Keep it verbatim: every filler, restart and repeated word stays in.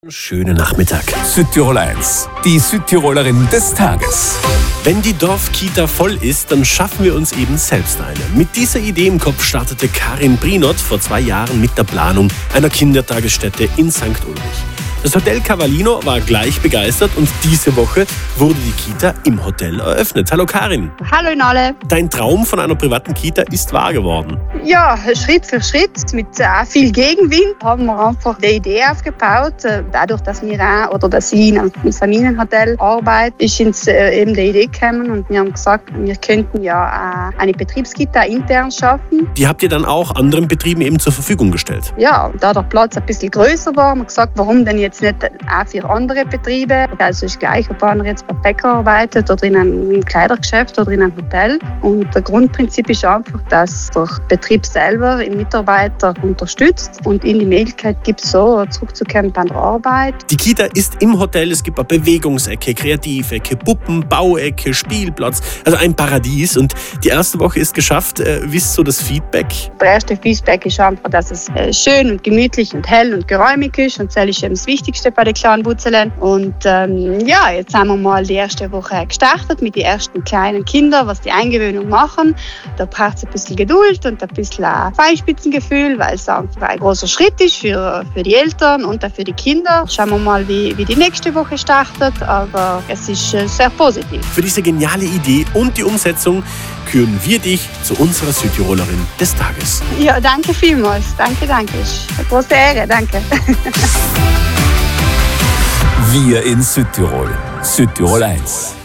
Schönen Nachmittag. Südtirol eins, die Südtirolerin des Tages. Wenn die Dorfkita voll ist, dann schaffen wir uns eben selbst eine. Mit dieser Idee im Kopf startete Karin Brinot vor zwei Jahren mit der Planung einer Kindertagesstätte in Sankt Ulrich. Das Hotel Cavallino war gleich begeistert und diese Woche wurde die Kita im Hotel eröffnet. Hallo Karin. Hallo in alle. Dein Traum von einer privaten Kita ist wahr geworden. Ja, Schritt für Schritt mit äh, viel Gegenwind haben wir einfach die Idee aufgebaut. Äh, dadurch, dass wir auch, oder dass ich in einem Familienhotel arbeite, ist uns äh, eben die Idee gekommen und wir haben gesagt, wir könnten ja äh, eine Betriebskita intern schaffen. Die habt ihr dann auch anderen Betrieben eben zur Verfügung gestellt? Ja, da der Platz ein bisschen größer war, haben wir gesagt, warum denn jetzt nicht auch für andere Betriebe. Also ist gleich, ob einer jetzt bei Bäcker arbeitet oder in einem Kleidergeschäft oder in einem Hotel. Und der Grundprinzip ist einfach, dass der Betrieb selber den Mitarbeiter unterstützt und ihnen die Möglichkeit gibt, so zurückzukommen bei der Arbeit. Die Kita ist im Hotel, es gibt eine Bewegungsecke, Kreativecke, Puppen, Bauecke, Spielplatz, also ein Paradies. Und die erste Woche ist geschafft. Äh, wie ist so das Feedback? Der erste Feedback ist einfach, dass es äh, schön und gemütlich und hell und geräumig ist und das ist eben das Wichtigste bei den kleinen Butzelen. Und ähm, ja, jetzt haben wir mal die erste Woche gestartet mit den ersten kleinen Kindern, was die Eingewöhnung machen. Da braucht es ein bisschen Geduld und ein bisschen ein Feinspitzengefühl, weil es einfach ein großer Schritt ist für, für die Eltern und auch für die Kinder. Schauen wir mal, wie, wie die nächste Woche startet, aber es ist äh, sehr positiv. Für diese geniale Idee und die Umsetzung küren wir dich zu unserer Südtirolerin des Tages. Ja, danke vielmals. Danke, danke. Ist eine große Ehre. Danke. Wir in Südtirol. Südtirol eins.